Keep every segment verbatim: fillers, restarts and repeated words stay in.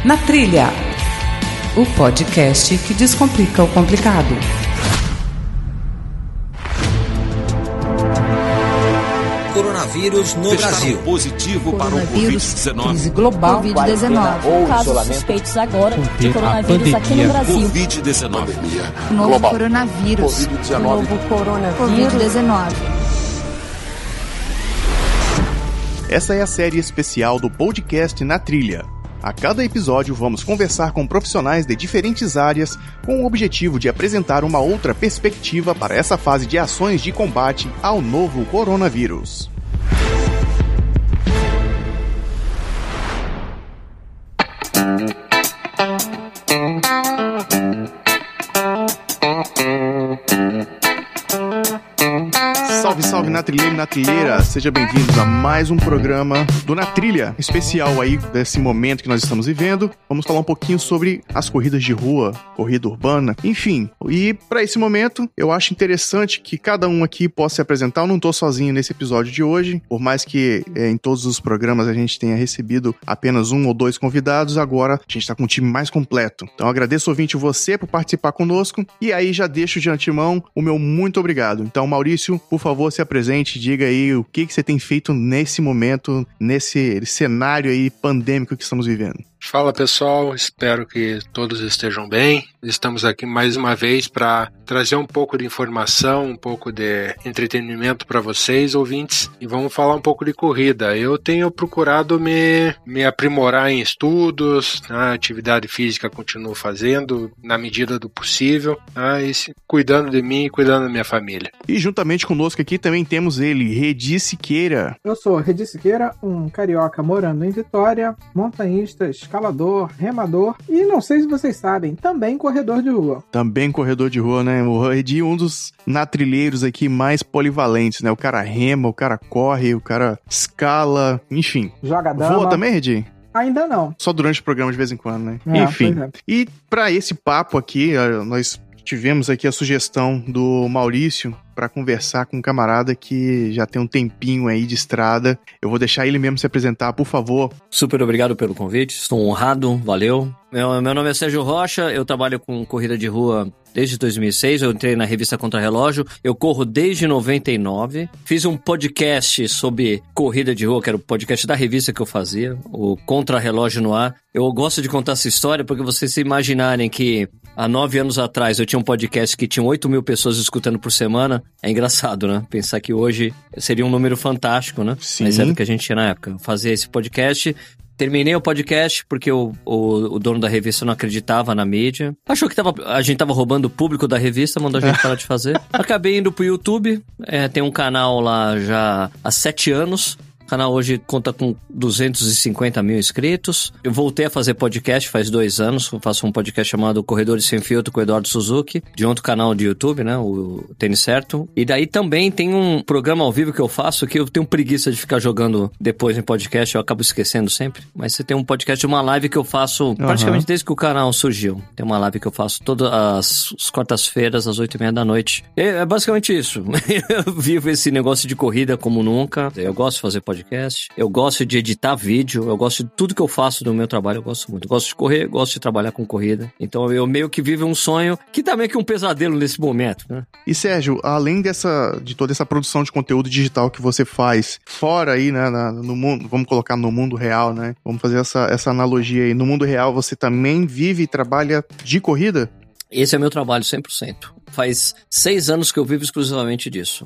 Na Trilha, o podcast que descomplica o complicado. Coronavírus no Brasil. Positivo para o covid dezenove. Crise global. covid dezenove. Casos suspeitos agora de coronavírus aqui no Brasil. covid dezenove. Novo global. coronavírus. covid dezenove. Novo coronavírus. covid dezenove. Essa é a série especial do podcast Na Trilha. A cada episódio vamos conversar com profissionais de diferentes áreas com o objetivo de apresentar uma outra perspectiva para essa fase de ações de combate ao novo coronavírus. Salve, salve, natrilheiro e natrilheira! Sejam bem-vindos a mais um programa do Na Trilha, especial aí desse momento que nós estamos vivendo. Vamos falar um pouquinho sobre as corridas de rua, corrida urbana, enfim. E para esse momento, eu acho interessante que cada um aqui possa se apresentar. Eu não estou sozinho nesse episódio de hoje, por mais que é, em todos os programas a gente tenha recebido apenas um ou dois convidados, agora a gente está com um time mais completo. Então agradeço, ouvinte, você por participar conosco, e aí já deixo de antemão o meu muito obrigado. Então, Maurício, por favor, se apresente, diga aí o que, que você tem feito nesse momento, nesse cenário aí pandêmico que estamos vivendo. Fala, pessoal, espero que todos estejam bem. Estamos aqui mais uma vez para trazer um pouco de informação, um pouco de entretenimento para vocês, ouvintes, e vamos falar um pouco de corrida. Eu tenho procurado me, me aprimorar em estudos, a atividade física continuo fazendo na medida do possível, tá? E cuidando de mim e cuidando da minha família. E juntamente conosco aqui também temos ele, Redi Siqueira. Eu sou Redi Siqueira, um carioca morando em Vitória, montanhista, escalador, remador e, não sei se vocês sabem, também corredor de rua. Também corredor de rua, né? O Redi é um dos natrilheiros aqui mais polivalentes, né? O cara rema, o cara corre, o cara escala, enfim. Joga dama. Voa também, Redi? Ainda não. Só durante o programa de vez em quando, né? É, enfim. é. E pra esse papo aqui, nós tivemos aqui a sugestão do Maurício para conversar com um camarada que já tem um tempinho aí de estrada. Eu vou deixar ele mesmo se apresentar, por favor. Super obrigado pelo convite, estou honrado, valeu. Meu, meu nome é Sérgio Rocha, eu trabalho com corrida de rua desde dois mil e seis, eu entrei na revista Contra Relógio, eu corro desde noventa e nove, fiz um podcast sobre corrida de rua, que era o podcast da revista que eu fazia, o Contra Relógio no Ar. Eu gosto de contar essa história porque vocês se imaginarem que há nove anos atrás eu tinha um podcast que tinha oito mil pessoas escutando por semana. É engraçado, né? Pensar que hoje seria um número fantástico, né? Sim. Mas era o que a gente tinha na época. Fazer esse podcast. Terminei o podcast porque o, o, o dono da revista não acreditava na mídia. Achou que tava, a gente tava roubando o público da revista, mandou a gente parar de fazer. Acabei indo pro YouTube. É, tem um canal lá já há sete anos. O canal hoje conta com duzentos e cinquenta mil inscritos. Eu voltei a fazer podcast faz dois anos. Eu faço um podcast chamado Corredores Sem Filtro com o Eduardo Suzuki, de outro canal de YouTube, né? O Tênis Certo. E daí também tem um programa ao vivo que eu faço que eu tenho preguiça de ficar jogando depois em podcast. Eu acabo esquecendo sempre. Mas você tem um podcast, uma live que eu faço praticamente uhum. desde que o canal surgiu. Tem uma live que eu faço todas as, as quartas-feiras, às oito e meia da noite. E é basicamente isso. Eu vivo esse negócio de corrida como nunca. Eu gosto de fazer podcast. Eu gosto de editar vídeo, eu gosto de tudo que eu faço do meu trabalho, eu gosto muito. Eu gosto de correr, gosto de trabalhar com corrida. Então eu meio que vivo um sonho que tá meio que um pesadelo nesse momento, né? E Sérgio, além dessa, de toda essa produção de conteúdo digital que você faz, fora aí, né, na, no mundo, vamos colocar no mundo real, né? Vamos fazer essa, essa analogia aí. No mundo real você também vive e trabalha de corrida? Esse é meu trabalho cem por cento. Faz seis anos que eu vivo exclusivamente disso.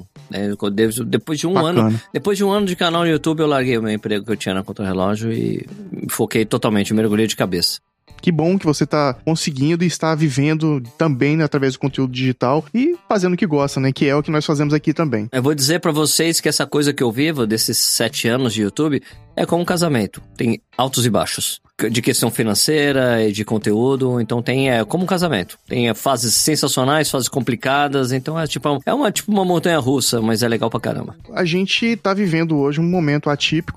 Depois de um Bacana. ano, depois de um ano de canal no YouTube, eu larguei o meu emprego que eu tinha na Contra Relógio e me foquei totalmente, mergulhei de cabeça. Que bom que você está conseguindo e está vivendo também, né, através do conteúdo digital e fazendo o que gosta, né? Que é o que nós fazemos aqui também. Eu vou dizer para vocês que essa coisa que eu vivo desses sete anos de YouTube é como um casamento. Tem altos e baixos. De questão financeira e de conteúdo, então tem é, como um casamento. Tem é, fases sensacionais, fases complicadas, então é tipo, é uma, tipo uma montanha russa, mas é legal pra caramba. A gente tá vivendo hoje um momento atípico,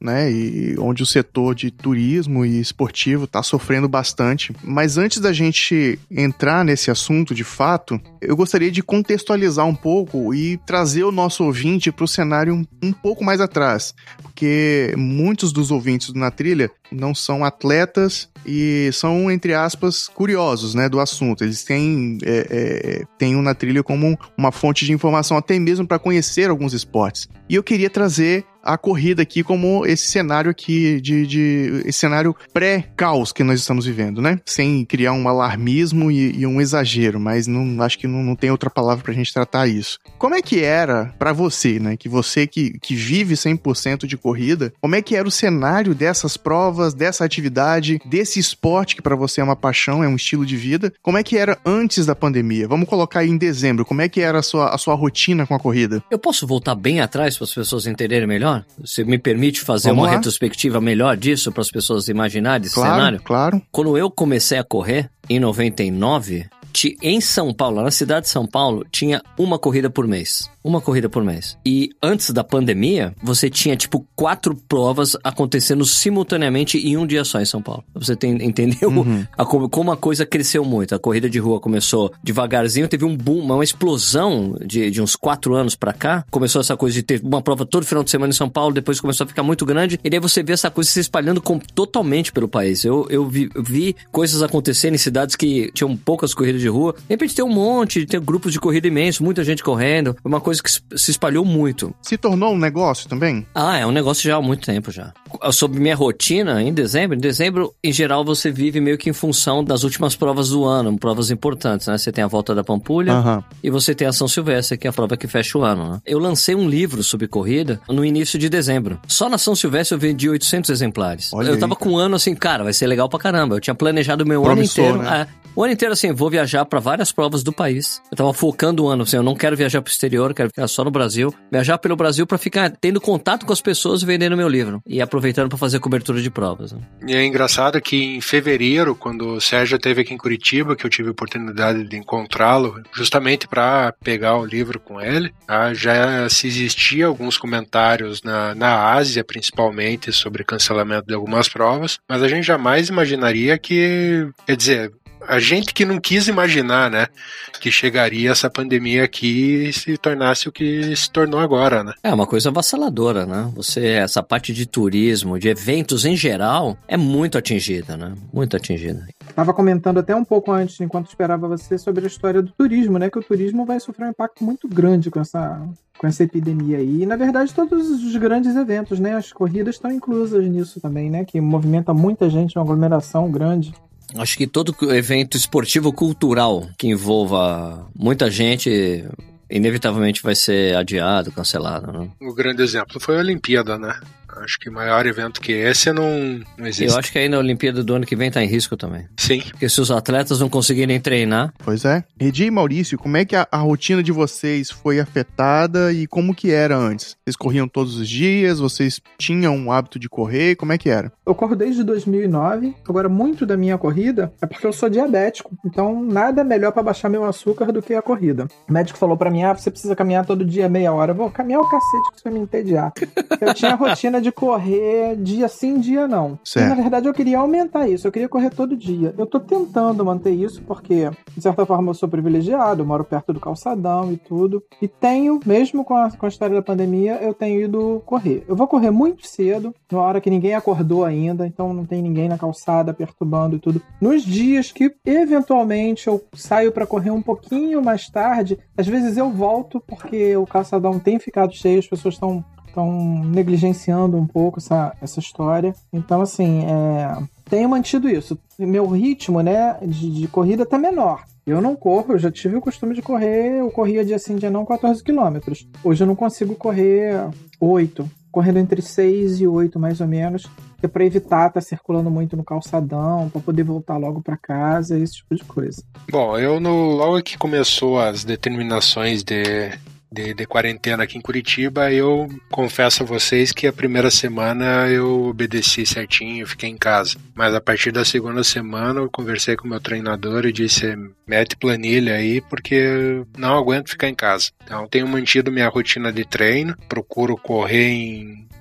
né, e onde o setor de turismo e esportivo está sofrendo bastante. Mas antes da gente entrar nesse assunto de fato, eu gostaria de contextualizar um pouco e trazer o nosso ouvinte para o cenário um, um pouco mais atrás, porque muitos dos ouvintes do Na Trilha não são atletas e são, entre aspas, curiosos, né, do assunto. Eles têm, é, é, têm o Na Trilha como uma fonte de informação até mesmo para conhecer alguns esportes. E eu queria trazer a corrida aqui como esse cenário aqui de, de esse cenário pré-caos que nós estamos vivendo, né? Sem criar um alarmismo e, e um exagero, mas não, acho que não, não tem outra palavra pra gente tratar isso. Como é que era pra você, né? Que você que, que vive cem por cento de corrida, como é que era o cenário dessas provas, dessa atividade, desse esporte que pra você é uma paixão, é um estilo de vida? Como é que era antes da pandemia? Vamos colocar aí em dezembro, como é que era a sua, a sua rotina com a corrida? Eu posso voltar bem atrás para as pessoas entenderem melhor? Você me permite fazer Vamos uma lá. retrospectiva melhor disso para as pessoas imaginarem esse Claro, cenário? claro. Quando eu comecei a correr, em noventa e nove, ti- em São Paulo, na cidade de São Paulo, tinha uma corrida por mês. Uma corrida por mês. E antes da pandemia, você tinha, tipo, quatro provas acontecendo simultaneamente em um dia só em São Paulo. Você tem, entendeu Uhum. a, como, como a coisa cresceu muito. A corrida de rua começou devagarzinho, teve um boom, uma explosão de, de uns quatro anos pra cá. Começou essa coisa de ter uma prova todo final de semana em São Paulo, depois começou a ficar muito grande, e daí você vê essa coisa se espalhando com, totalmente pelo país. Eu, eu, vi, eu vi coisas acontecendo em cidades que tinham poucas corridas de rua. De repente tem um monte, tem grupos de corrida imenso, muita gente correndo. Uma coisa que se espalhou muito. Se tornou um negócio também? Ah, é um negócio já há muito tempo já. Sobre minha rotina, em dezembro, em dezembro, em geral, você vive meio que em função das últimas provas do ano, provas importantes, né? Você tem a Volta da Pampulha Aham. e você tem a São Silvestre, que é a prova que fecha o ano, né? Eu lancei um livro sobre corrida no início de dezembro. Só na São Silvestre eu vendi oitocentos exemplares. Olha eu aí, tava cara. com um ano assim, cara, vai ser legal pra caramba. Eu tinha planejado o meu Promissor, ano inteiro. né? É, o ano inteiro, assim, vou viajar pra várias provas do país. Eu tava focando o ano, assim, eu não quero viajar pro exterior, eu quero ficar só no Brasil. Viajar pelo Brasil pra ficar tendo contato com as pessoas e vendendo meu livro. E aproveitando pra fazer cobertura de provas. Né? E é engraçado que em fevereiro, quando o Sérgio esteve aqui em Curitiba, que eu tive a oportunidade de encontrá-lo, justamente para pegar o livro com ele, tá? Já se existia alguns comentários na, na Ásia, principalmente, sobre cancelamento de algumas provas, mas a gente jamais imaginaria que, quer dizer, a gente que não quis imaginar, né, que chegaria essa pandemia aqui e se tornasse o que se tornou agora, né? É uma coisa avassaladora, né? Você, essa parte de turismo, de eventos em geral, é muito atingida, né? Muito atingida. Estava comentando até um pouco antes, enquanto esperava você, sobre a história do turismo, né? Que o turismo vai sofrer um impacto muito grande com essa, com essa epidemia aí. E, na verdade, todos os grandes eventos, né? As corridas estão inclusas nisso também, né? Que movimenta muita gente, uma aglomeração grande. Acho que todo evento esportivo cultural que envolva muita gente, inevitavelmente vai ser adiado, cancelado, né? O grande exemplo foi a Olimpíada, né? Acho que maior evento que esse não, não existe. Eu acho que ainda a Olimpíada do ano que vem tá em risco também. Sim. Porque se os atletas não conseguirem treinar... Pois é. Redi e Maurício, como é que a, a rotina de vocês foi afetada e como que era antes? Vocês corriam todos os dias? Vocês tinham o hábito de correr? Como é que era? Eu corro desde dois mil e nove. Agora, muito da minha corrida é porque eu sou diabético. Então, nada melhor pra baixar meu açúcar do que a corrida. O médico falou pra mim, ah, você precisa caminhar todo dia meia hora. Eu vou caminhar o cacete que você vai me entediar. Eu tinha a rotina de correr dia sim, dia não. Certo. E, na verdade, eu queria aumentar isso. Eu queria correr todo dia. Eu tô tentando manter isso porque, de certa forma, eu sou privilegiado. Eu moro perto do calçadão e tudo. E tenho, mesmo com a, com a história da pandemia, eu tenho ido correr. Eu vou correr muito cedo, na hora que ninguém acordou ainda. Então, não tem ninguém na calçada perturbando e tudo. Nos dias que, eventualmente, eu saio pra correr um pouquinho mais tarde, às vezes eu volto porque o calçadão tem ficado cheio, as pessoas estão estão negligenciando um pouco essa, essa história. Então, assim, é, tenho mantido isso. Meu ritmo, né, de, de corrida tá menor. Eu não corro, eu já tive o costume de correr, eu corria dia sim, dia não, quatorze quilômetros. Hoje eu não consigo correr oito, correndo entre seis e oito, mais ou menos, é para evitar estar circulando muito no calçadão, para poder voltar logo para casa, esse tipo de coisa. Bom, eu no, logo que começou as determinações de... De, de quarentena aqui em Curitiba, eu confesso a vocês que a primeira semana eu obedeci certinho, fiquei em casa. Mas a partir da segunda semana eu conversei com o meu treinador e disse, mete planilha aí porque eu não aguento ficar em casa. Então tenho mantido minha rotina de treino, procuro correr em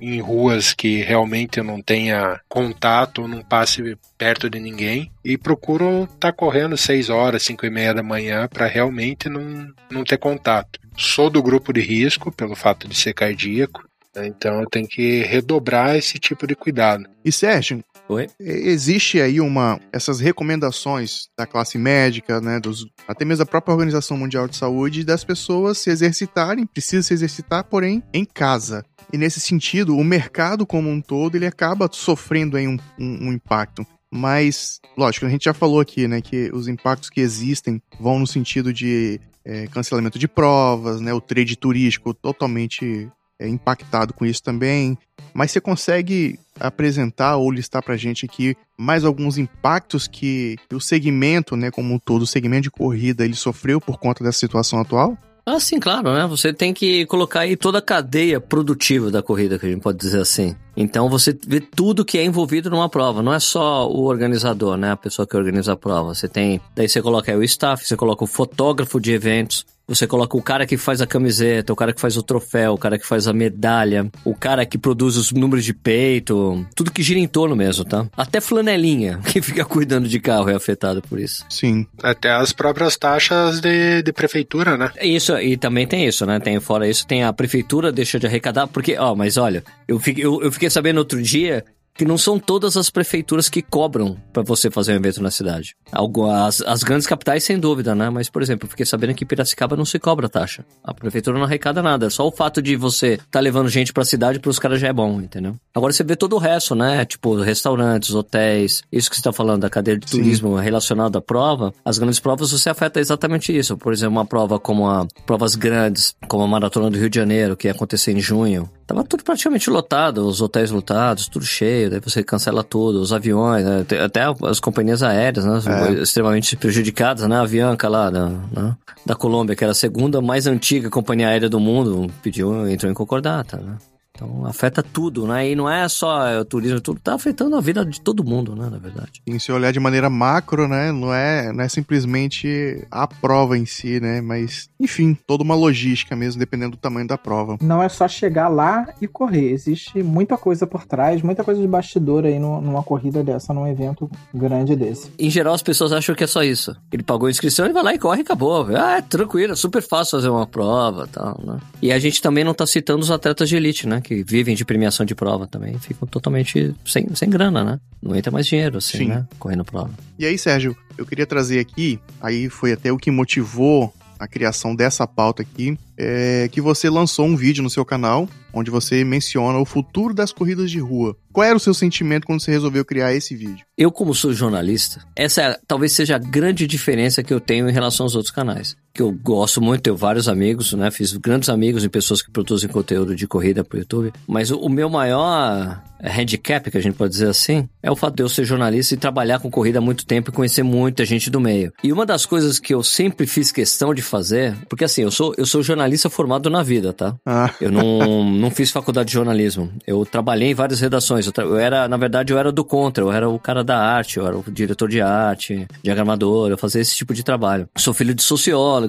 em ruas que realmente eu não tenha contato, não passe perto de ninguém. E procuro estar correndo seis horas, cinco e meia da manhã para realmente não, não ter contato. Sou do grupo de risco pelo fato de ser cardíaco, né? Então eu tenho que redobrar esse tipo de cuidado. E Sérgio, Oi? Existe aí uma essas recomendações da classe médica, né, dos, até mesmo da própria Organização Mundial de Saúde, das pessoas se exercitarem, precisa se exercitar, porém, em casa. E nesse sentido, o mercado como um todo, ele acaba sofrendo aí um, um, um impacto. Mas, lógico, a gente já falou aqui, né, que os impactos que existem vão no sentido de é, cancelamento de provas, né, o trade turístico totalmente é, impactado com isso também. Mas você consegue apresentar ou listar pra gente aqui mais alguns impactos que o segmento, né, como um todo, o segmento de corrida, ele sofreu por conta dessa situação atual? Ah, sim, claro, né? Você tem que colocar aí toda a cadeia produtiva da corrida, que a gente pode dizer assim. Então você vê tudo que é envolvido numa prova, não é só o organizador, né? A pessoa que organiza a prova. Você tem, daí você coloca aí o staff, você coloca o fotógrafo de eventos, você coloca o cara que faz a camiseta, o cara que faz o troféu, o cara que faz a medalha, o cara que produz os números de peito, tudo que gira em torno mesmo, tá? Até flanelinha, que fica cuidando de carro é afetado por isso. Sim. Até as próprias taxas de, de prefeitura, né? Isso, e também tem isso, né? Tem, fora isso, tem a prefeitura deixa de arrecadar, porque, ó, mas olha, eu fiquei, eu, eu fiquei sabendo outro dia que não são todas as prefeituras que cobram pra você fazer um evento na cidade. As, as grandes capitais, sem dúvida, né? Mas, por exemplo, eu fiquei sabendo que Piracicaba não se cobra taxa. A prefeitura não arrecada nada. Só o fato de você tá levando gente pra cidade, pros caras já é bom, entendeu? Agora você vê todo o resto, né? Tipo, restaurantes, hotéis, isso que você tá falando da cadeia de turismo Sim. relacionado à prova. As grandes provas, você afeta exatamente isso. Por exemplo, uma prova como a... Provas grandes, como a Maratona do Rio de Janeiro, que ia acontecer em junho. Tava tudo praticamente lotado, os hotéis lotados, tudo cheio, daí você cancela tudo, os aviões, né? Até as companhias aéreas, né? É. Extremamente prejudicadas, né? A Avianca lá da, né? da Colômbia, que era a segunda mais antiga companhia aérea do mundo, pediu, entrou em concordata, né? Então, afeta tudo, né? E não é só o turismo, tudo tá afetando a vida de todo mundo, né? Na verdade. E se olhar de maneira macro, né? Não é, não é simplesmente a prova em si, né? Mas, enfim, toda uma logística mesmo, dependendo do tamanho da prova. Não é só chegar lá e correr. Existe muita coisa por trás, muita coisa de bastidor aí numa corrida dessa, num evento grande desse. Em geral, as pessoas acham que é só isso. Ele pagou a inscrição, ele vai lá e corre e acabou. Ah, é tranquilo, é super fácil fazer uma prova e tal, né? E a gente também não tá citando os atletas de elite, né? Que vivem de premiação de prova também, ficam totalmente sem, sem grana, né? Não entra mais dinheiro, assim, Sim. né? Correndo prova. E aí, Sérgio, eu queria trazer aqui, aí foi até o que motivou a criação dessa pauta aqui, é que você lançou um vídeo no seu canal, onde você menciona o futuro das corridas de rua. Qual era o seu sentimento quando você resolveu criar esse vídeo? Eu, como sou jornalista, essa é, talvez seja a grande diferença que eu tenho em relação aos outros canais. Que eu gosto muito, tenho vários amigos, né? Fiz grandes amigos e pessoas que produzem conteúdo de corrida pro YouTube. Mas o, o meu maior handicap, que a gente pode dizer assim, é o fato de eu ser jornalista e trabalhar com corrida há muito tempo e conhecer muita gente do meio. E uma das coisas que eu sempre fiz questão de fazer, porque assim, eu sou, eu sou jornalista formado na vida, tá? Ah. Eu não, não fiz faculdade de jornalismo. Eu trabalhei em várias redações. Eu, tra- eu era, na verdade, eu era do contra. Eu era o cara da arte, eu era o diretor de arte, diagramador, eu fazia esse tipo de trabalho. Sou filho de socióloga,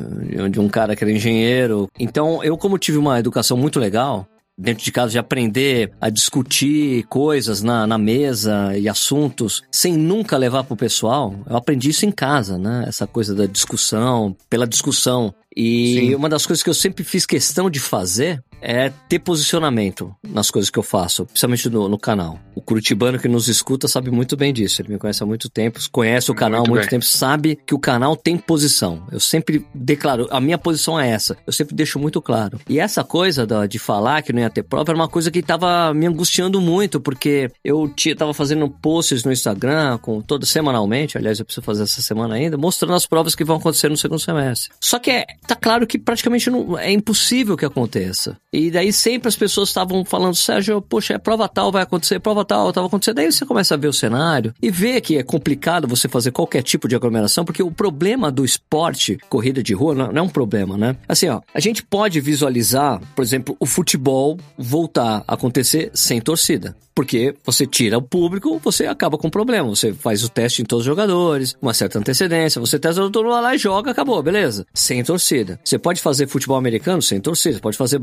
de um cara que era engenheiro. Então, eu como tive uma educação muito legal, dentro de casa, de aprender a discutir coisas na, na mesa e assuntos, sem nunca levar pro pessoal, eu aprendi isso em casa, né? Essa coisa da discussão, pela discussão. E Sim. uma das coisas que eu sempre fiz questão de fazer é ter posicionamento nas coisas que eu faço, principalmente no, no canal. O curitibano que nos escuta sabe muito bem disso. Ele me conhece há muito tempo, conhece o canal muito há muito bem. tempo, sabe que o canal tem posição. Eu sempre declaro, a minha posição é essa. Eu sempre deixo muito claro. E essa coisa da, de falar que não ia ter prova era uma coisa que tava me angustiando muito, porque eu t- tava fazendo posts no Instagram, com todo, semanalmente, aliás, eu preciso fazer essa semana ainda, mostrando as provas que vão acontecer no segundo semestre. Só que é, tá claro que praticamente não, é impossível que aconteça. E daí sempre as pessoas estavam falando, Sérgio, poxa, é prova tal, vai acontecer, prova tal, tal, vai acontecer. Daí você começa a ver o cenário e vê que é complicado você fazer qualquer tipo de aglomeração, porque o problema do esporte, corrida de rua, não é um problema, né? Assim, ó, a gente pode visualizar, por exemplo, o futebol voltar a acontecer sem torcida. Porque você tira o público, você acaba com o problema. Você faz o teste em todos os jogadores, uma certa antecedência, você testa todo mundo lá e joga, acabou, beleza. Sem torcida. Você pode fazer futebol americano sem torcida, você pode fazer basquete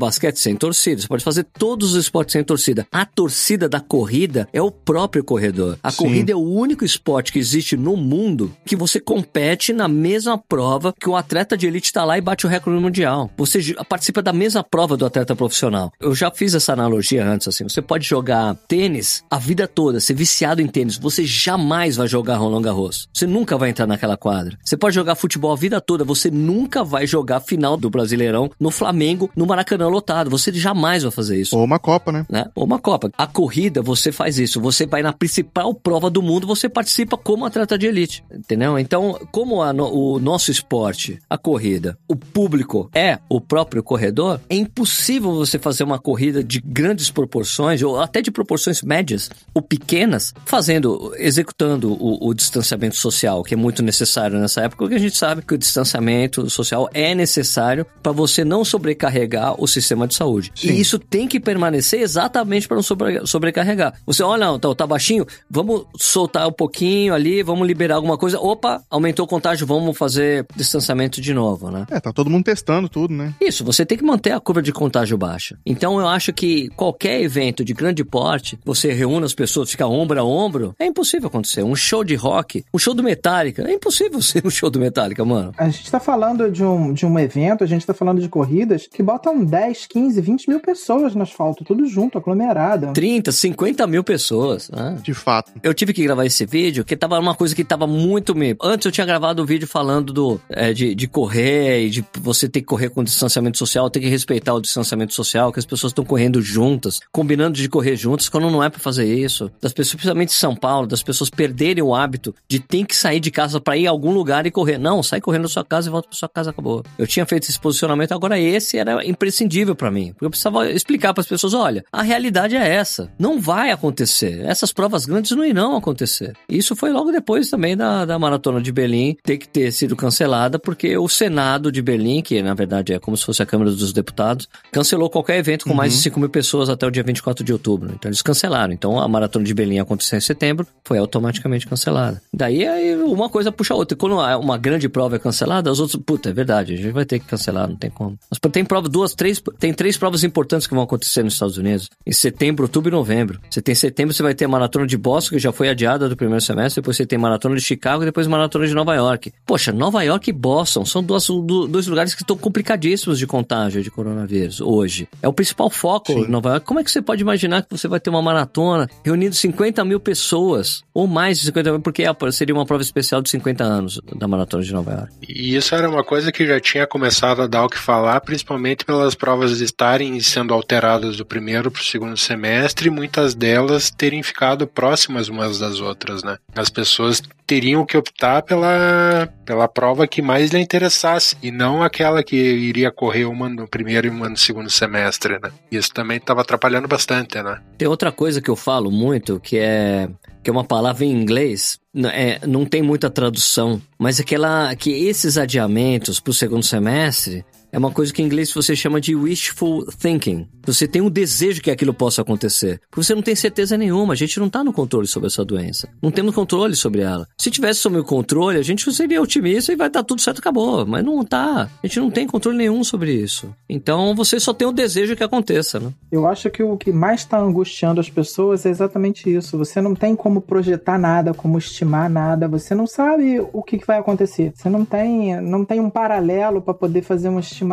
sem torcida, você pode fazer todos os esportes sem torcida. A torcida da corrida é o próprio corredor. A Sim. corrida é o único esporte que existe no mundo que você compete na mesma prova que o atleta de elite tá lá e bate o recorde mundial. Você participa da mesma prova do atleta profissional. Eu já fiz essa analogia antes, assim, você pode jogar tênis a vida toda, ser viciado em tênis, você jamais vai jogar Roland Garros. Você nunca vai entrar naquela quadra. Você pode jogar futebol a vida toda, você nunca vai jogar a final do Brasileirão no Flamengo, no Maracanã lotado. Você jamais vai fazer isso. Ou uma Copa, né? né? Ou uma Copa. A corrida, você faz isso. Você vai na principal prova do mundo, você participa como atleta de elite. Entendeu? Então, como a no, o nosso esporte, a corrida, o público é o próprio corredor, é impossível você fazer uma corrida de grandes proporções, ou até de proporções médias ou pequenas, fazendo, executando o, o distanciamento social, que é muito necessário nessa época, porque a gente sabe que o distanciamento social é necessário para você não sobrecarregar o sistema de saúde. Sim. E isso tem que permanecer exatamente para não sobre, sobrecarregar. Você, olha, não, tá, tá baixinho, vamos soltar um pouquinho ali, vamos liberar alguma coisa, opa, aumentou o contágio, vamos fazer distanciamento de novo, né? É, tá todo mundo testando tudo, né? Isso, você tem que manter a curva de contágio baixa. Então eu acho que qualquer evento de grande porte, você reúne as pessoas, fica ombro a ombro, é impossível acontecer. Um show de rock, um show do Metallica, é impossível ser um show do Metallica, mano. A gente tá falando de um, de um evento, a gente tá falando de corridas que botam dez, quinze, vinte mil pessoas no asfalto, tudo junto, aglomerado. trinta, cinquenta mil pessoas, né? De fato. Eu tive que gravar esse vídeo, que tava uma coisa que tava muito me... Antes eu tinha gravado um vídeo falando do, é, de, de correr e de você ter que correr com distanciamento social, ter que respeitar o distanciamento social, que as pessoas estão correndo juntas, combinando de correr juntas, quando não é pra fazer isso. Das pessoas, principalmente em São Paulo, das pessoas perderem o hábito de ter que sair de casa pra ir a algum lugar e correr. Não, sai correndo da sua casa e volta pra sua casa, acabou. Eu tinha feito esse posicionamento, agora esse era imprescindível pra mim, porque eu precisava explicar pras pessoas, olha, a realidade é essa, não vai acontecer, essas provas grandes não irão acontecer. Isso foi logo depois também da, da Maratona de Berlim ter que ter sido cancelada, porque o Senado de Berlim, que na verdade é como se fosse a Câmara dos Deputados, cancelou qualquer evento com uhum. mais de cinco mil pessoas até o dia vinte e quatro de outubro. Então eles cancelaram. Então a Maratona de Berlim aconteceu em setembro, foi automaticamente cancelada. Daí aí, uma coisa puxa a outra. Quando uma grande prova é cancelada, as outras, puta, é verdade, a gente vai ter que cancelar, não tem como. Mas tem prova, duas, três, tem três provas importantes que vão acontecer nos Estados Unidos, em setembro, outubro e novembro. Você tem setembro, você vai ter a Maratona de Boston, que já foi adiada do primeiro semestre, depois você tem Maratona de Chicago e depois Maratona de Nova York. Poxa, Nova York e Boston são dois, dois lugares que estão complicadíssimos de contágio de coronavírus hoje. É o principal foco em Nova York. Como é que você pode imaginar que você vai ter uma maratona reunindo cinquenta mil pessoas, ou mais de cinquenta mil, porque seria uma prova especial de cinquenta anos da Maratona de Nova York. E isso era uma coisa que já tinha começado a dar o que falar, principalmente pelas provas estarem sendo alteradas do primeiro para o segundo semestre, e muitas delas terem ficado próximas umas das outras, né? As pessoas teriam que optar pela, pela prova que mais lhe interessasse, e não aquela que iria correr uma no primeiro e uma no segundo semestre, né? Isso também estava atrapalhando bastante, né? Tem outra coisa que eu falo muito, que é, que é uma palavra em inglês, é, não tem muita tradução, mas aquela, que esses adiamentos para o segundo semestre é uma coisa que em inglês você chama de wishful thinking. Você tem um desejo que aquilo possa acontecer. Porque você não tem certeza nenhuma. A gente não está no controle sobre essa doença. Não temos controle sobre ela. Se tivesse sob o controle, a gente seria otimista e vai dar tudo certo, acabou. Mas não tá. A gente não tem controle nenhum sobre isso. Então você só tem o desejo que aconteça, né? Eu acho que o que mais está angustiando as pessoas é exatamente isso. Você não tem como projetar nada, como estimar nada. Você não sabe o que vai acontecer. Você não tem, não tem um paralelo para poder fazer uma estimativa.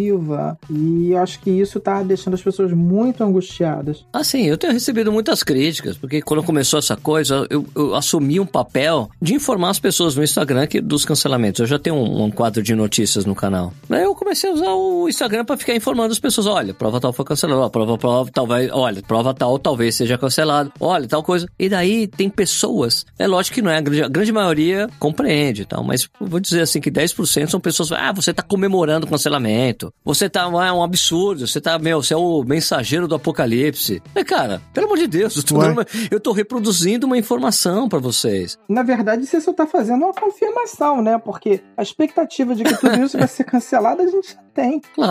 E eu acho que isso tá deixando as pessoas muito angustiadas. Assim, eu tenho recebido muitas críticas, porque quando começou essa coisa, eu, eu assumi um papel de informar as pessoas no Instagram que, dos cancelamentos. Eu já tenho um, um quadro de notícias no canal. Aí eu comecei a usar o Instagram para ficar informando as pessoas. Olha, prova tal foi cancelada, prova, prova tal vai, olha, prova tal talvez seja cancelado, olha, tal coisa. E daí tem pessoas, é lógico que não é, a grande, a grande maioria compreende, tal, mas vou dizer assim que dez por cento são pessoas, ah, você tá comemorando o cancelamento. Você tá, é um absurdo, você tá, meu, você é o mensageiro do apocalipse. É, cara, pelo amor de Deus, eu tô, dando, eu tô reproduzindo uma informação pra vocês. Na verdade, você só tá fazendo uma confirmação, né? Porque a expectativa de que tudo isso vai ser cancelado, a gente já tem. Claro.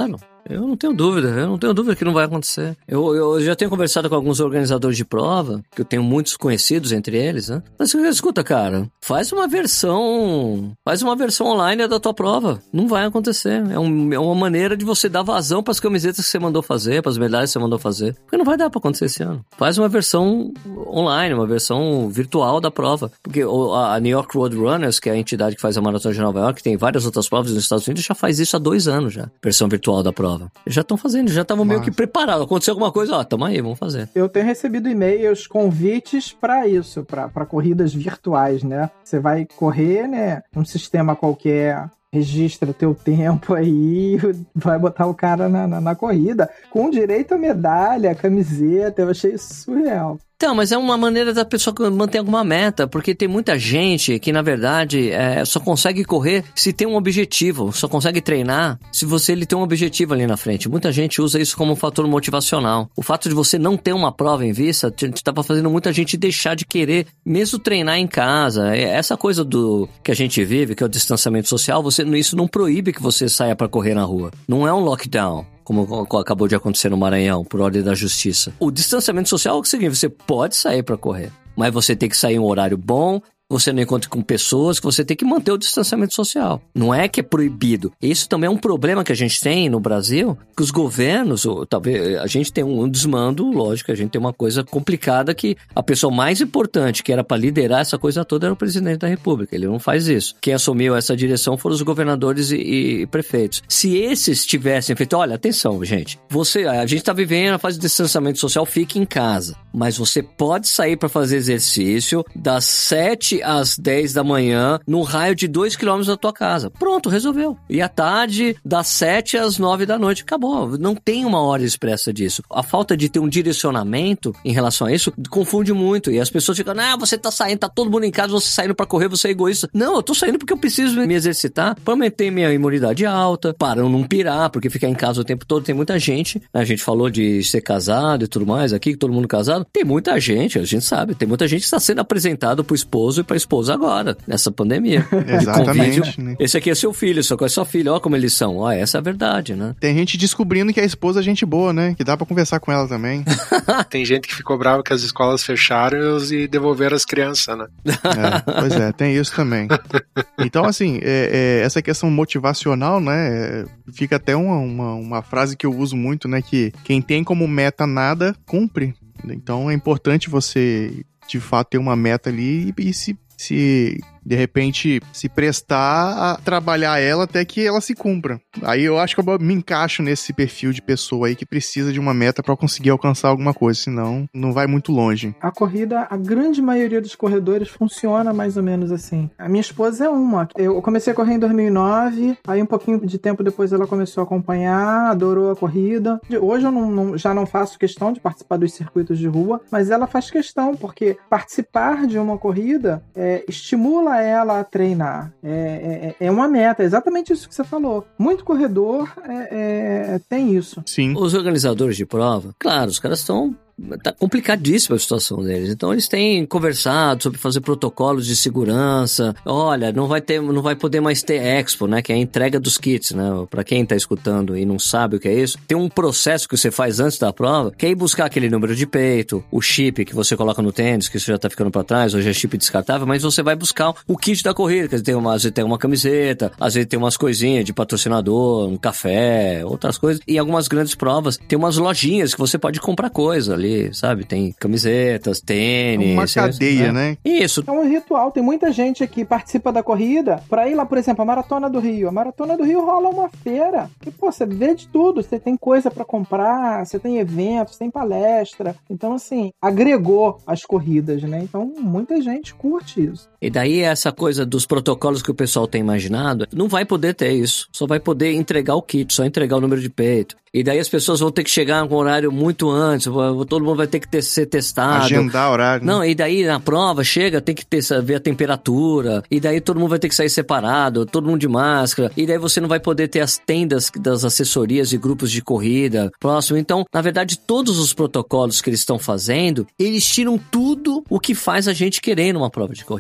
Eu não tenho dúvida, eu não tenho dúvida que não vai acontecer. Eu, eu já tenho conversado com alguns organizadores de prova, que eu tenho muitos conhecidos entre eles, né? Mas escuta, cara, faz uma versão, faz uma versão online da tua prova. Não vai acontecer. É, um, é uma maneira de você dar vazão pras camisetas que você mandou fazer, pras medalhas que você mandou fazer. Porque não vai dar pra acontecer esse ano. Faz uma versão online, uma versão virtual da prova. Porque a New York Road Runners, que é a entidade que faz a Maratona de Nova York, que tem várias outras provas nos Estados Unidos, já faz isso há dois anos já. Versão virtual da prova. Eles já estão fazendo, já estavam meio que preparados. Aconteceu alguma coisa, ó, tamo aí, vamos fazer. Eu tenho recebido e-mails, convites pra isso, pra, pra corridas virtuais, né? Você vai correr, né? Um sistema qualquer registra teu tempo aí, vai botar o cara na, na, na corrida, com direito a medalha, camiseta. Eu achei isso surreal. Então, mas é uma maneira da pessoa manter alguma meta, porque tem muita gente que, na verdade, é, só consegue correr se tem um objetivo, só consegue treinar se você ele tem um objetivo ali na frente. Muita gente usa isso como um fator motivacional. O fato de você não ter uma prova em vista estava fazendo muita gente deixar de querer mesmo treinar em casa. Essa coisa do que a gente vive, que é o distanciamento social, você, isso não proíbe que você saia para correr na rua. Não é um lockdown, como acabou de acontecer no Maranhão, por ordem da justiça. O distanciamento social é o seguinte, você pode sair para correr, mas você tem que sair em um horário bom, você não encontra com pessoas, que você tem que manter o distanciamento social. Não é que é proibido. Isso também é um problema que a gente tem no Brasil, que os governos, ou, talvez a gente tem um desmando, lógico, a gente tem uma coisa complicada que a pessoa mais importante que era para liderar essa coisa toda era o presidente da República. Ele não faz isso. Quem assumiu essa direção foram os governadores e, e prefeitos. Se esses tivessem feito, olha, atenção, gente, você, a gente está vivendo a fase de distanciamento social, fique em casa, mas você pode sair para fazer exercício das sete às dez da manhã, num raio de dois quilômetros da tua casa. Pronto, resolveu. E à tarde, das sete às nove da noite. Acabou. Não tem uma hora expressa disso. A falta de ter um direcionamento em relação a isso confunde muito. E as pessoas ficam, ah, você tá saindo, tá todo mundo em casa, você saindo pra correr, você é egoísta. Não, eu tô saindo porque eu preciso me exercitar pra manter minha imunidade alta, para não pirar, porque ficar em casa o tempo todo tem muita gente. A gente falou de ser casado e tudo mais aqui, todo mundo casado. Tem muita gente, a gente sabe, tem muita gente que está sendo apresentado pro esposo e pra esposa agora, nessa pandemia. Exatamente. Né? Esse aqui é seu filho, só que é sua filha, ó como eles são. Ó, essa é a verdade, né? Tem gente descobrindo que a esposa é gente boa, né? Que dá pra conversar com ela também. Tem gente que ficou brava que as escolas fecharam e devolveram as crianças, né? É, pois é, tem isso também. Então, assim, é, é, essa questão motivacional, né? Fica até uma, uma, uma frase que eu uso muito, né? Que quem tem como meta nada, cumpre. Então é importante você, de fato, ter uma meta ali e, e se, se, de repente, se prestar a trabalhar ela até que ela se cumpra. Aí eu acho que eu me encaixo nesse perfil de pessoa aí que precisa de uma meta pra conseguir alcançar alguma coisa, senão não vai muito longe. A corrida, a grande maioria dos corredores funciona mais ou menos assim. A minha esposa é uma. Eu comecei a correr em dois mil e nove, aí um pouquinho de tempo depois ela começou a acompanhar, adorou a corrida. Hoje eu não, não, já não faço questão de participar dos circuitos de rua, mas ela faz questão, porque participar de uma corrida é, estimula ela a treinar. É, é, é uma meta, é exatamente isso que você falou. Muito corredor é, é, tem isso. Sim. Os organizadores de prova, claro, os caras estão... Tá complicadíssima a situação deles. Então eles têm conversado sobre fazer protocolos de segurança. Olha, não vai ter, não vai poder mais ter expo, né? Que é a entrega dos kits, né? Pra quem tá escutando e não sabe o que é isso, tem um processo que você faz antes da prova, que é ir buscar aquele número de peito, o chip que você coloca no tênis, que isso já tá ficando pra trás, hoje é chip descartável, mas você vai buscar o kit da corrida, que tem uma, às vezes tem uma camiseta, às vezes tem umas coisinhas de patrocinador, um café, outras coisas. E algumas grandes provas tem umas lojinhas que você pode comprar coisa ali, sabe? Tem camisetas, tênis... Uma cadeia, né? né? Isso. É um ritual. Tem muita gente que participa da corrida pra ir lá, por exemplo, a Maratona do Rio. A Maratona do Rio rola uma feira. Que, pô, você vê de tudo. Você tem coisa pra comprar, você tem eventos, tem palestra. Então, assim, agregou as corridas, né? Então, muita gente curte isso. E daí essa coisa dos protocolos que o pessoal tem imaginado, não vai poder ter isso. Só vai poder entregar o kit, só entregar o número de peito. E daí as pessoas vão ter que chegar com um horário muito antes, todo mundo vai ter que ter, ser testado. Agendar horário. Não, e daí na prova chega, tem que ter, ver a temperatura, e daí todo mundo vai ter que sair separado, todo mundo de máscara, e daí você não vai poder ter as tendas das assessorias e grupos de corrida próximo. Então, na verdade, todos os protocolos que eles estão fazendo, eles tiram tudo o que faz a gente querer numa prova de corrida.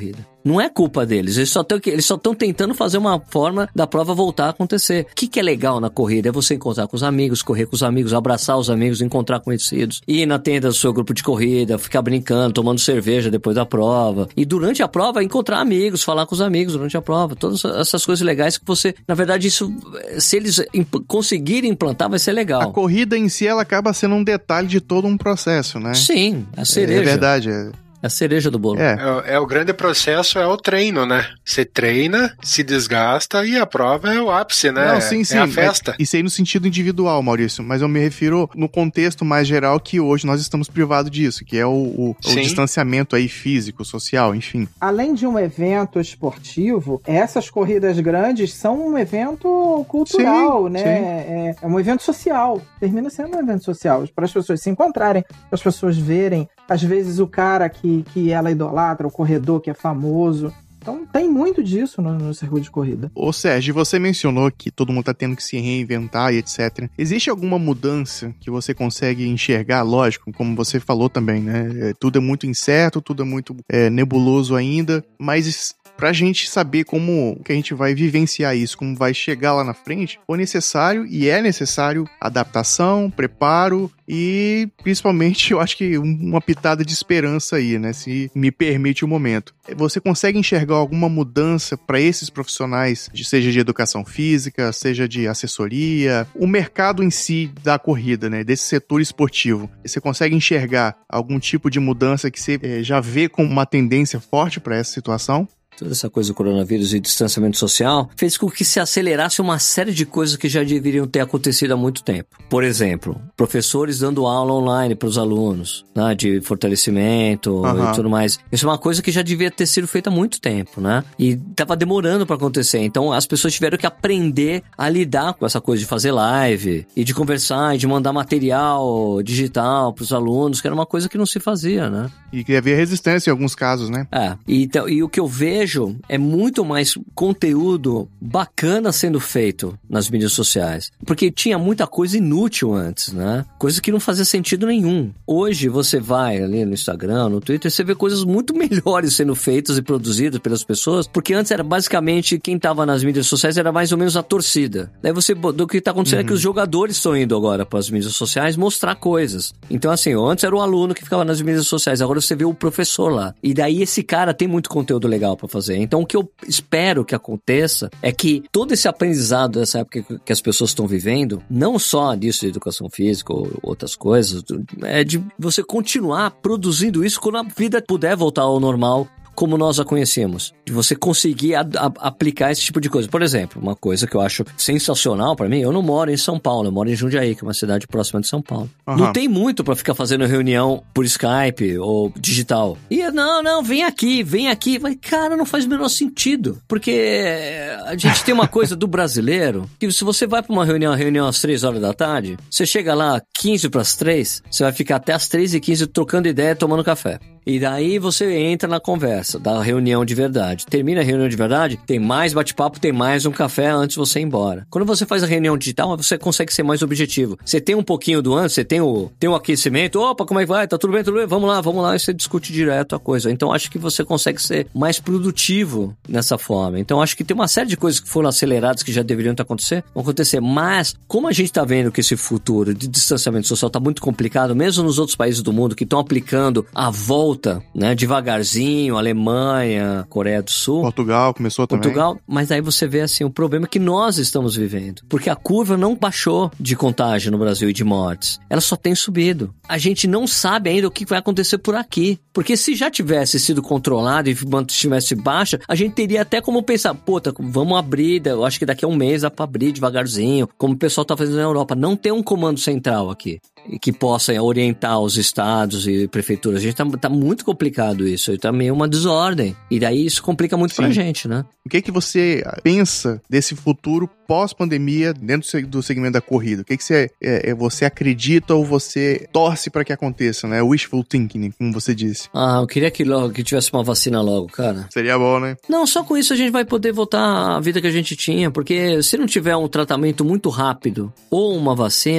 Não é culpa deles. Eles só estão eles só estão tentando fazer uma forma da prova voltar a acontecer. O que, que é legal na corrida? É você encontrar com os amigos, correr com os amigos, abraçar os amigos, encontrar conhecidos, ir na tenda do seu grupo de corrida, ficar brincando, tomando cerveja depois da prova. E durante a prova, encontrar amigos, falar com os amigos durante a prova. Todas essas coisas legais que você... Na verdade, isso, se eles imp- conseguirem implantar, vai ser legal. A corrida em si, ela acaba sendo um detalhe de todo um processo, né? Sim, a cereja. É verdade, é... É a cereja do bolo. É. É, é o grande processo, é o treino, né? Você treina, se desgasta e a prova é o ápice, né? Não, sim, sim. É a festa. Isso aí no sentido individual, Maurício. Mas eu me refiro no contexto mais geral que hoje nós estamos privados disso, que é o, o, o distanciamento aí físico, social, enfim. Além de um evento esportivo, essas corridas grandes são um evento cultural, sim, né? Sim. É, é um evento social. Termina sendo um evento social. Para as pessoas se encontrarem, para as pessoas verem. Às vezes o cara que, que ela idolatra, o corredor que é famoso. Então tem muito disso no, no circuito de corrida. Ô Sérgio, você mencionou que todo mundo tá tendo que se reinventar e etcétera. Existe alguma mudança que você consegue enxergar? Lógico, como você falou também, né? É, tudo é muito incerto, tudo é muito é, nebuloso ainda, mas... Pra gente saber como que a gente vai vivenciar isso, como vai chegar lá na frente, foi necessário e é necessário adaptação, preparo e, principalmente, eu acho que uma pitada de esperança aí, né? Se me permite o momento. Você consegue enxergar alguma mudança para esses profissionais, seja de educação física, seja de assessoria, o mercado em si da corrida, né? Desse setor esportivo. Você consegue enxergar algum tipo de mudança que você é, já vê como uma tendência forte para essa situação? Toda essa coisa do coronavírus e distanciamento social fez com que se acelerasse uma série de coisas que já deveriam ter acontecido há muito tempo. Por exemplo, professores dando aula online para os alunos, né, de fortalecimento uhum. e tudo mais. Isso é uma coisa que já devia ter sido feita há muito tempo, né? E estava demorando para acontecer. Então, as pessoas tiveram que aprender a lidar com essa coisa de fazer live e de conversar e de mandar material digital para os alunos, que era uma coisa que não se fazia, né? E que havia resistência em alguns casos, né? É. E, então, e o que eu vejo é muito mais conteúdo bacana sendo feito nas mídias sociais. Porque tinha muita coisa inútil antes, né? Coisa que não fazia sentido nenhum. Hoje você vai ali no Instagram, no Twitter, você vê coisas muito melhores sendo feitas e produzidas pelas pessoas, porque antes era basicamente quem estava nas mídias sociais era mais ou menos a torcida. Daí você, do que está acontecendo uhum. é que os jogadores estão indo agora para as mídias sociais mostrar coisas. Então assim, antes era o aluno que ficava nas mídias sociais, agora você vê o professor lá. E daí esse cara tem muito conteúdo legal para fazer. Então, o que eu espero que aconteça é que todo esse aprendizado dessa época que as pessoas estão vivendo, não só disso de educação física ou outras coisas, é de você continuar produzindo isso quando a vida puder voltar ao normal, como nós a conhecemos, de você conseguir a, a, aplicar esse tipo de coisa. Por exemplo, uma coisa que eu acho sensacional pra mim, eu não moro em São Paulo, eu moro em Jundiaí, que é uma cidade próxima de São Paulo. Uhum. Não tem muito pra ficar fazendo reunião por Skype ou digital. E não, não, vem aqui, vem aqui. Mas, cara, não faz o menor sentido. Porque a gente tem uma coisa do brasileiro, que se você vai pra uma reunião, reunião às três horas da tarde, você chega lá quinze para as três, você vai ficar até às três e quinze trocando ideia, tomando café. E daí você entra na conversa da reunião de verdade. Termina a reunião de verdade, tem mais bate-papo, tem mais um café antes de você ir embora. Quando você faz a reunião digital, você consegue ser mais objetivo. Você tem um pouquinho do antes, você tem o, tem o aquecimento. Opa, como é que vai? Tá tudo bem, tudo bem? Vamos lá, vamos lá. E você discute direto a coisa. Então, acho que você consegue ser mais produtivo nessa forma. Então, acho que tem uma série de coisas que foram aceleradas que já deveriam acontecer, vão acontecer. Mas, como a gente tá vendo que esse futuro de distanciamento social tá muito complicado, mesmo nos outros países do mundo que estão aplicando a volta, né, devagarzinho, Alemanha, Coreia do Sul. Portugal começou também. Portugal, mas aí você vê assim, o problema é que nós estamos vivendo. Porque a curva não baixou de contágio no Brasil e de mortes. Ela só tem subido. A gente não sabe ainda o que vai acontecer por aqui. Porque se já tivesse sido controlado e estivesse baixa, a gente teria até como pensar, pô, tá, vamos abrir, eu acho que daqui a um mês dá pra abrir devagarzinho, como o pessoal tá fazendo na Europa. Não tem um comando central aqui que possa orientar os estados e prefeituras. A gente tá, tá muito complicado isso, tá meio uma desordem. E daí isso complica muito Sim. pra gente, né? O que que você pensa desse futuro pós-pandemia dentro do segmento da corrida? O que que você, é, você acredita ou você torce pra que aconteça, né? Wishful thinking, como você disse. Ah, eu queria que logo que tivesse uma vacina logo, cara. Seria bom, né? Não, só com isso a gente vai poder voltar à vida que a gente tinha, porque se não tiver um tratamento muito rápido ou uma vacina,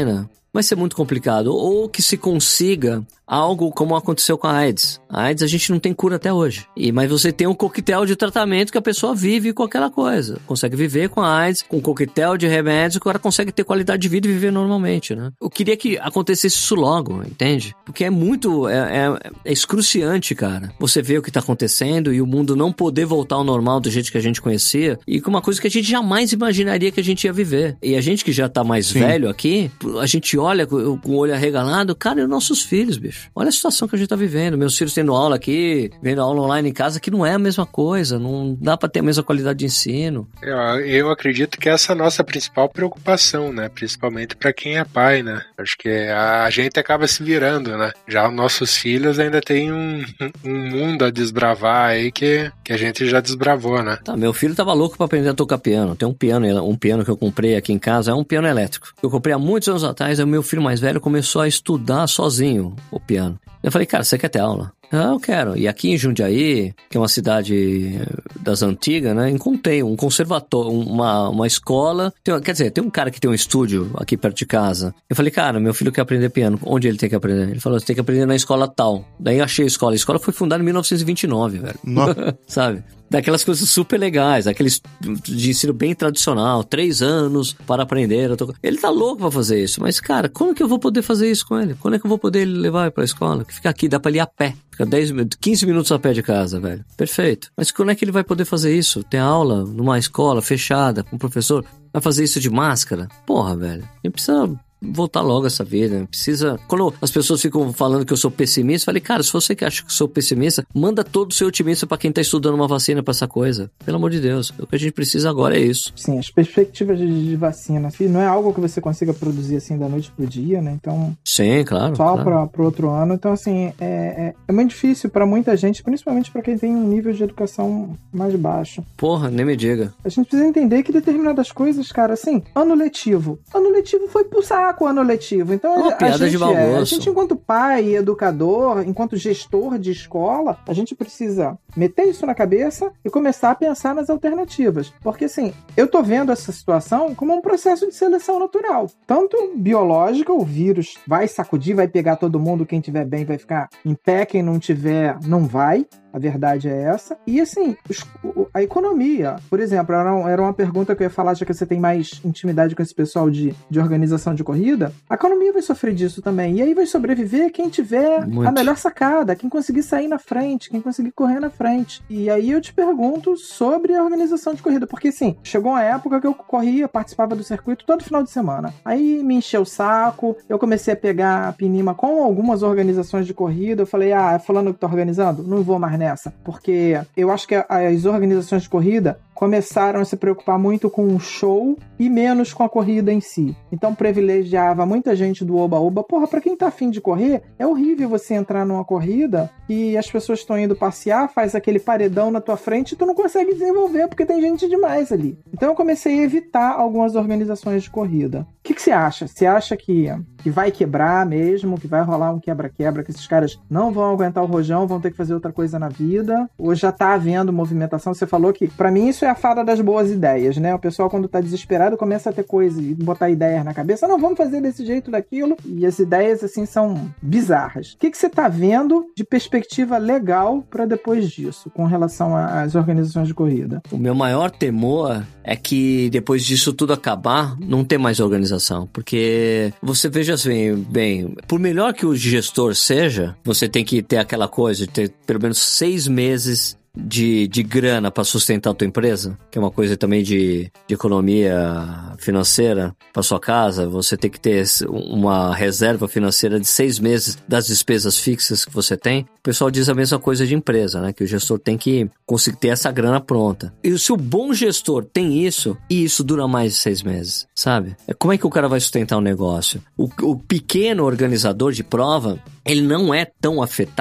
vai ser muito complicado. Ou que se consiga algo como aconteceu com a AIDS. A AIDS a gente não tem cura até hoje. E, mas você tem um coquetel de tratamento que a pessoa vive com aquela coisa. Consegue viver com a AIDS, com um coquetel de remédios, que o cara consegue ter qualidade de vida e viver normalmente, né? Eu queria que acontecesse isso logo, entende? Porque é muito... É, é, é excruciante, cara. Você vê o que tá acontecendo e o mundo não poder voltar ao normal do jeito que a gente conhecia e com uma coisa que a gente jamais imaginaria que a gente ia viver. E a gente que já tá mais Sim. velho aqui, a gente olha com, com o olho arregalado, cara, e os nossos filhos, bicho. Olha a situação que a gente tá vivendo. Meus filhos tendo aula aqui, vendo aula online em casa, que não é a mesma coisa. Não dá pra ter a mesma qualidade de ensino. Eu, eu acredito que essa é a nossa principal preocupação, né? Principalmente pra quem é pai, né? Acho que a gente acaba se virando, né? Já os nossos filhos ainda tem um, um mundo a desbravar aí que, que a gente já desbravou, né? Tá, meu filho tava louco pra aprender a tocar piano. Tem um piano, um piano que eu comprei aqui em casa, é um piano elétrico. Eu comprei há muitos anos atrás, aí o meu filho mais velho começou a estudar sozinho o piano. Eu falei, cara, você quer ter aula? Ah, eu quero. E aqui em Jundiaí, que é uma cidade das antigas, né? Encontrei um conservatório, uma, uma escola. Tem, quer dizer, tem um cara que tem um estúdio aqui perto de casa. Eu falei, cara, meu filho quer aprender piano. Onde ele tem que aprender? Ele falou, você tem que aprender na escola tal. Daí achei a escola. A escola foi fundada em mil novecentos e vinte e nove, velho. Sabe? Daquelas coisas super legais, aqueles de ensino bem tradicional, três anos para aprender. Tô... Ele tá louco pra fazer isso, mas, cara, como que eu vou poder fazer isso com ele? Quando é que eu vou poder levar pra escola? Que fica aqui, dá pra ele ir a pé. Fica dez, quinze minutos a pé de casa, velho. Perfeito. Mas quando é que ele vai poder fazer isso? Ter aula numa escola fechada, com um professor? Vai fazer isso de máscara? Porra, velho. Ele precisa... voltar logo essa vida, precisa... Quando as pessoas ficam falando que eu sou pessimista, eu falei, cara, se você que acha que eu sou pessimista, manda todo o seu otimismo pra quem tá estudando uma vacina pra essa coisa. Pelo amor de Deus, o que a gente precisa agora é isso. Sim, as perspectivas de, de vacina, filho, não é algo que você consiga produzir assim da noite pro dia, né? Então... Sim, claro. Só claro. Pra, pro outro ano. Então, assim, é, é, é muito difícil pra muita gente, principalmente pra quem tem um nível de educação mais baixo. Porra, nem me diga. A gente precisa entender que determinadas coisas, cara, assim, ano letivo. Ano letivo foi pro saco, com o ano letivo. Então, uma a, piada gente, de mau é, gosto. a gente, enquanto pai, educador, enquanto gestor de escola, a gente precisa meter isso na cabeça e começar a pensar nas alternativas. Porque, assim, eu tô vendo essa situação como um processo de seleção natural. Tanto biológica, o vírus vai sacudir, vai pegar todo mundo, quem tiver bem vai ficar em pé, quem não tiver, não vai. A verdade é essa. E, assim, os, a economia, por exemplo, era, era uma pergunta que eu ia falar, já que você tem mais intimidade com esse pessoal de, de organização de corrida. A economia vai sofrer disso também. E aí vai sobreviver quem tiver Muito. a melhor sacada, quem conseguir sair na frente, quem conseguir correr na frente. E aí eu te pergunto sobre a organização de corrida. Porque, assim, chegou uma época que eu corria, participava do circuito todo final de semana. Aí me encheu o saco, eu comecei a pegar a pinima com algumas organizações de corrida. Eu falei, ah, é fulano que tá organizando? Não vou mais nessa, porque eu acho que as organizações de corrida começaram a se preocupar muito com o show e menos com a corrida em si. Então privilegiava muita gente do oba-oba. Porra, pra quem tá afim de correr, é horrível você entrar numa corrida e as pessoas estão indo passear, faz aquele paredão na tua frente e tu não consegue desenvolver porque tem gente demais ali. Então eu comecei a evitar algumas organizações de corrida. O que, que você acha? Você acha que, que vai quebrar mesmo, que vai rolar um quebra-quebra, que esses caras não vão aguentar o rojão, vão ter que fazer outra coisa na vida? Ou já tá havendo movimentação? Você falou que, pra mim, isso é a fada das boas ideias, né? O pessoal, quando tá desesperado, começa a ter coisa e botar ideias na cabeça. Não, vamos fazer desse jeito, daquilo. E as ideias, assim, são bizarras. O que, que você tá vendo de perspectiva legal pra depois disso, com relação às organizações de corrida? O meu maior temor é que depois disso tudo acabar, não ter mais organização. Porque você veja assim, bem, por melhor que o gestor seja, você tem que ter aquela coisa de ter pelo menos seis meses de, de grana para sustentar a tua empresa, que é uma coisa também de, de economia financeira para sua casa. Você tem que ter uma reserva financeira de seis meses das despesas fixas que você tem. O pessoal diz a mesma coisa de empresa, né? Que o gestor tem que conseguir ter essa grana pronta. E se o bom gestor tem isso, e isso dura mais de seis meses, sabe? Como é que o cara vai sustentar o negócio? O, o pequeno organizador de prova, ele não é tão afetado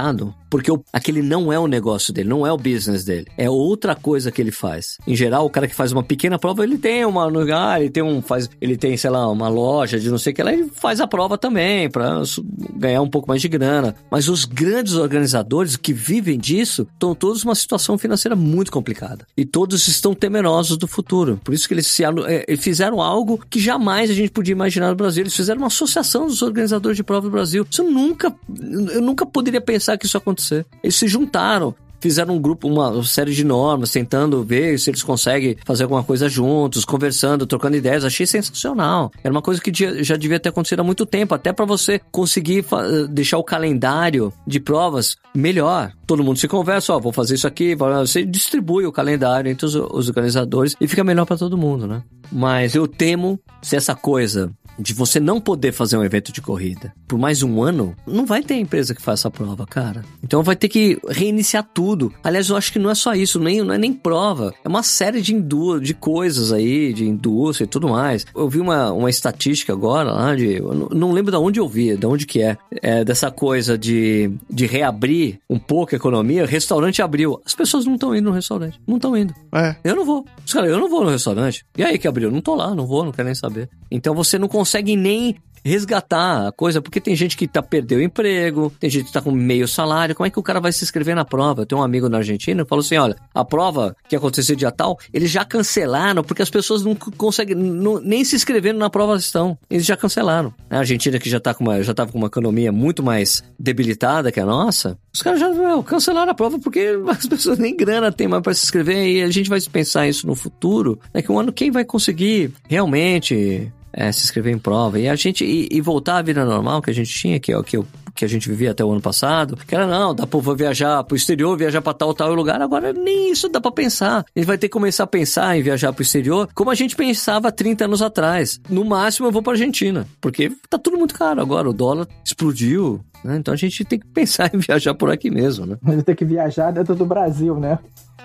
porque o, aquele não é o negócio dele, não é o business dele. É outra coisa que ele faz. Em geral, o cara que faz uma pequena prova, ele tem uma lugar, ele tem um, faz, ele tem, sei lá, uma loja de não sei o que lá, ele faz a prova também para ganhar um pouco mais de grana. Mas os grandes organizadores que vivem disso estão todos numa situação financeira muito complicada. E todos estão temerosos do futuro. Por isso que eles, se, eles fizeram algo que jamais a gente podia imaginar no Brasil. Eles fizeram uma associação dos organizadores de prova do Brasil. Isso nunca, eu nunca poderia pensar que isso ia acontecer. Eles se juntaram. Fizeram um grupo, uma série de normas, tentando ver se eles conseguem fazer alguma coisa juntos, conversando, trocando ideias. Achei sensacional. Era uma coisa que já devia ter acontecido há muito tempo, até para você conseguir deixar o calendário de provas melhor. Todo mundo se conversa, ó, vou fazer isso aqui, você distribui o calendário entre os, os organizadores e fica melhor para todo mundo, né? Mas eu temo se essa coisa de você não poder fazer um evento de corrida por mais um ano, não vai ter empresa que faça a prova, cara. Então vai ter que reiniciar tudo. Aliás, eu acho que não é só isso, nem, não é nem prova. É uma série de, indú- de coisas aí, de indústria e tudo mais. Eu vi uma, uma estatística agora lá, de, eu não, não lembro de onde eu vi, de onde que é, é dessa coisa de, de reabrir um pouco a economia. Restaurante abriu. As pessoas não estão indo no restaurante. Não estão indo. É. Eu não vou. Os caras, eu não vou no restaurante. E aí que abriu? Não tô lá, não vou, não quero nem saber. Então você não consegue conseguem nem resgatar a coisa, porque tem gente que tá, perdeu o emprego, tem gente que tá com meio salário, como é que o cara vai se inscrever na prova? Eu tenho um amigo na Argentina que falou assim, olha, a prova que aconteceu dia tal, eles já cancelaram, porque as pessoas não conseguem, não, nem se inscreveram na prova estão, eles já cancelaram. A Argentina, que já, tá com uma, já tava com uma economia muito mais debilitada que a nossa, os caras já meu, cancelaram a prova porque as pessoas nem grana tem mais pra se inscrever, e a gente vai pensar isso no futuro, é que um ano quem vai conseguir realmente... É, se inscrever em prova e a gente e, e voltar à vida normal que a gente tinha, que é o que, eu, que a gente vivia até o ano passado, que era não, dá pra viajar pro exterior, viajar pra tal, tal lugar, agora nem isso dá pra pensar. A gente vai ter que começar a pensar em viajar pro exterior como a gente pensava há trinta anos atrás. No máximo eu vou pra Argentina, porque tá tudo muito caro agora, o dólar explodiu, né? Então a gente tem que pensar em viajar por aqui mesmo, né? A gente tem que viajar dentro do Brasil, né?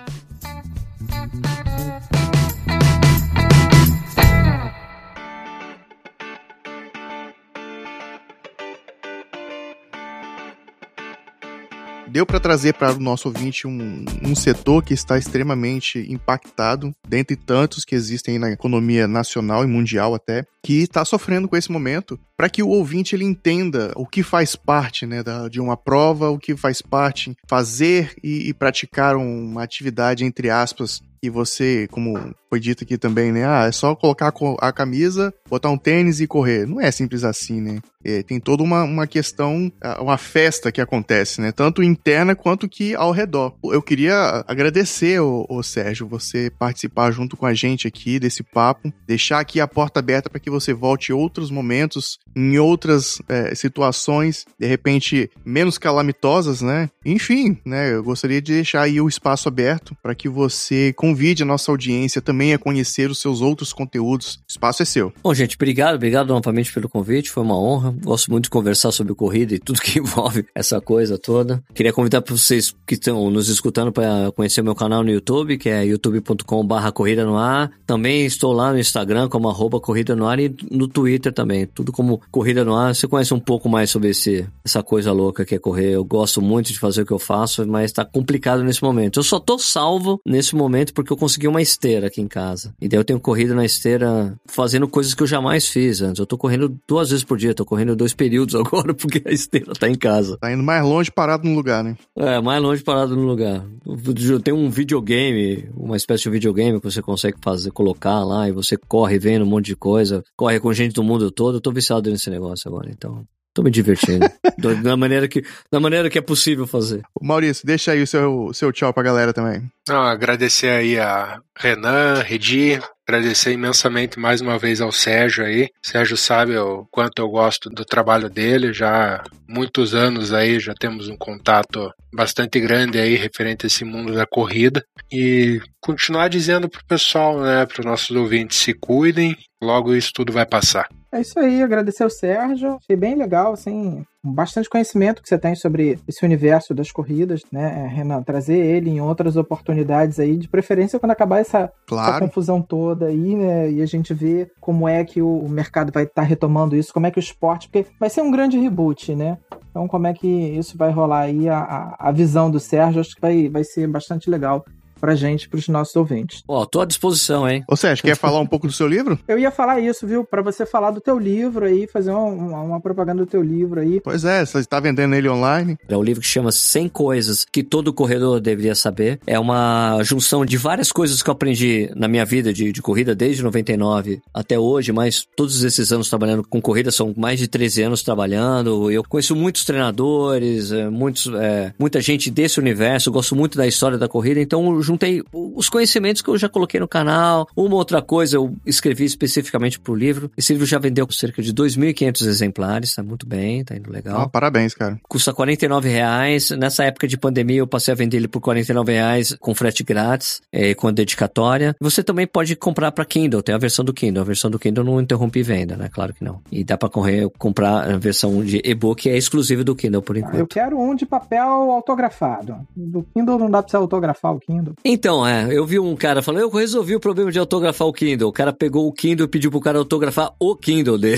Deu para trazer para o nosso ouvinte um, um setor que está extremamente impactado, dentre tantos que existem na economia nacional e mundial até, que está sofrendo com esse momento, para que o ouvinte ele entenda o que faz parte, né, da, de uma prova, o que faz parte fazer e, e praticar uma atividade, entre aspas, que você, como foi dito aqui também, né? Ah, é só colocar a camisa, botar um tênis e correr. Não é simples assim, né? É, tem toda uma, uma questão, uma festa que acontece, né? Tanto interna quanto que ao redor. Eu queria agradecer, ô, ô Sérgio, você participar junto com a gente aqui desse papo, deixar aqui a porta aberta para que você volte em outros momentos, em outras é, situações, de repente menos calamitosas, né? Enfim, né? Eu gostaria de deixar aí o espaço aberto para que você convide a nossa audiência também a conhecer os seus outros conteúdos. O espaço é seu. Bom, gente, obrigado, obrigado novamente pelo convite, foi uma honra. Gosto muito de conversar sobre corrida e tudo que envolve essa coisa toda. Queria convidar para vocês que estão nos escutando para conhecer o meu canal no YouTube, que é youtube ponto com barra corrida no ar. Também estou lá no Instagram como arroba corrida no ar e no Twitter também, tudo como corrida no ar. Você conhece um pouco mais sobre esse, essa coisa louca que é correr. Eu gosto muito de fazer o que eu faço, mas tá complicado nesse momento. Eu só tô salvo nesse momento porque eu consegui uma esteira aqui em casa. E daí eu tenho corrido na esteira fazendo coisas que eu jamais fiz antes. Eu tô correndo duas vezes por dia, tô correndo dois períodos agora porque a esteira tá em casa. Tá indo mais longe parado no lugar, né? É, mais longe parado no lugar. Tem um videogame, uma espécie de videogame que você consegue fazer, colocar lá e você corre vendo um monte de coisa, corre com gente do mundo todo. Eu tô viciado nesse negócio agora, então... Tô me divertindo. da, maneira que, da maneira que é possível fazer. Maurício, deixa aí o seu, seu tchau pra galera também. Ah, agradecer aí a Renan, Redi, agradecer imensamente mais uma vez ao Sérgio aí. O Sérgio sabe o quanto eu gosto do trabalho dele, já há muitos anos aí, já temos um contato bastante grande aí referente a esse mundo da corrida. E continuar dizendo pro pessoal, né, pros nossos ouvintes, se cuidem, logo isso tudo vai passar. É isso aí, agradecer ao Sérgio, achei bem legal, assim, bastante conhecimento que você tem sobre esse universo das corridas, né, Renan? Trazer ele em outras oportunidades aí, de preferência quando acabar essa, claro. essa confusão toda aí, né, e a gente vê como é que o mercado vai estar tá retomando isso, como é que o esporte, porque vai ser um grande reboot, né? Então, como é que isso vai rolar aí, a, a, a visão do Sérgio, acho que vai, vai ser bastante legal pra gente, pros nossos ouvintes. Ó, oh, tô à disposição, hein? Ô Sérgio, quer falar um pouco do seu livro? Eu ia falar isso, viu? Pra você falar do teu livro aí, fazer uma, uma propaganda do teu livro aí. Pois é, você está vendendo ele online. É um livro que chama cem Coisas que Todo Corredor Deveria Saber. É uma junção de várias coisas que eu aprendi na minha vida de, de corrida desde noventa e nove até hoje, mas todos esses anos trabalhando com corrida, são mais de treze anos trabalhando. Eu conheço muitos treinadores, muitos, é, muita gente desse universo, eu gosto muito da história da corrida, então eu juntei os conhecimentos que eu já coloquei no canal. Uma outra coisa eu escrevi especificamente pro livro. Esse livro já vendeu cerca de dois mil e quinhentos exemplares, tá muito bem, tá indo legal. Ah, parabéns, cara. Custa quarenta e nove reais. Nessa época de pandemia eu passei a vender ele por quarenta e nove reais com frete grátis, é, com a dedicatória. Você também pode comprar para Kindle, tem a versão do Kindle. A versão do Kindle não interrompe venda, né? Claro que não. E dá para correr, comprar a versão de e-book, que é exclusiva do Kindle por enquanto. Eu quero um de papel autografado. Do Kindle não dá pra você autografar o Kindle. Então, é, eu vi um cara falando, eu resolvi o problema de autografar o Kindle. O cara pegou o Kindle e pediu pro cara autografar o Kindle dele.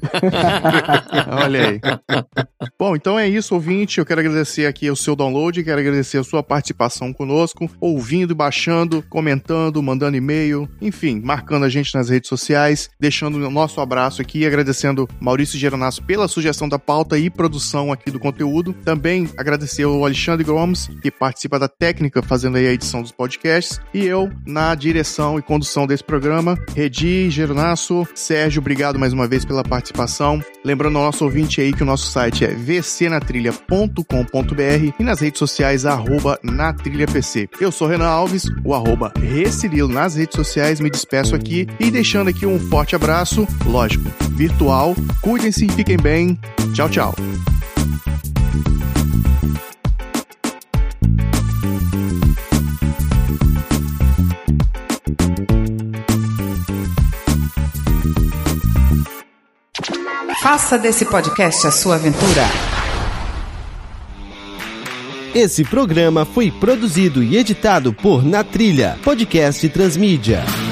Olha aí. Bom, então é isso, ouvinte. Eu quero agradecer aqui o seu download, quero agradecer a sua participação conosco, ouvindo, baixando, comentando, mandando e-mail, enfim, marcando a gente nas redes sociais, deixando o nosso abraço aqui, agradecendo Maurício Geronasso pela sugestão da pauta e produção aqui do conteúdo. Também agradecer ao Alexandre Gomes, que participa da técnica, fazendo aí a edição dos podcasts, e eu na direção e condução desse programa. Redi, Geronasso, Sérgio, obrigado mais uma vez pela participação. Lembrando ao nosso ouvinte aí que o nosso site é v c na trilha ponto com ponto b r e nas redes sociais, arroba natrilhapc. Eu sou Renan Alves, o arroba Recirilo nas redes sociais, me despeço aqui e deixando aqui um forte abraço, lógico, virtual. Cuidem-se, fiquem bem. Tchau, tchau. Faça desse podcast a sua aventura. Esse programa foi produzido e editado por Na Trilha, podcast Transmídia.